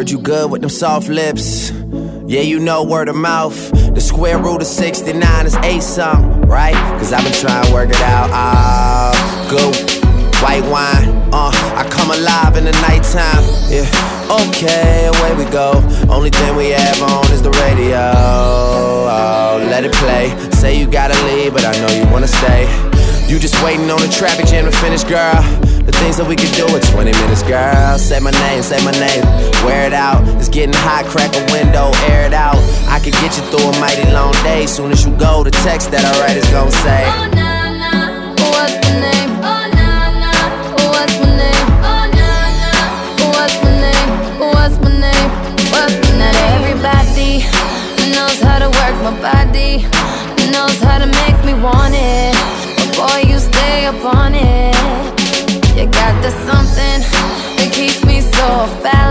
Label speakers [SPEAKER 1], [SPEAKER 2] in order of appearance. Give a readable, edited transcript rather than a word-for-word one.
[SPEAKER 1] heard you good with them soft lips. Yeah, you know word of mouth. The square root of 69 is 8 something, right? Cause I've been trying to work it out. Good white wine, I come alive in the nighttime. Yeah, okay, away we go. Only thing we have on is the radio. Oh, let it play. Say you gotta leave, but I know you wanna stay. You just waiting on the traffic jam to finish, girl. The things that we could do in 20 minutes, girl. Say my name, wear it out. It's getting hot, crack a window, air it out. I could get you through a mighty long day. Soon as you go, the text that I write is gon' say,
[SPEAKER 2] oh, nah, nah, what's my name? Oh, nah, nah, what's my name? Oh, nah, nah, what's my name? What's my name? What's my name? Not everybody knows how to work my body, knows how to make me want it. Boy, you stay up on it. You got the something that keeps me so fast.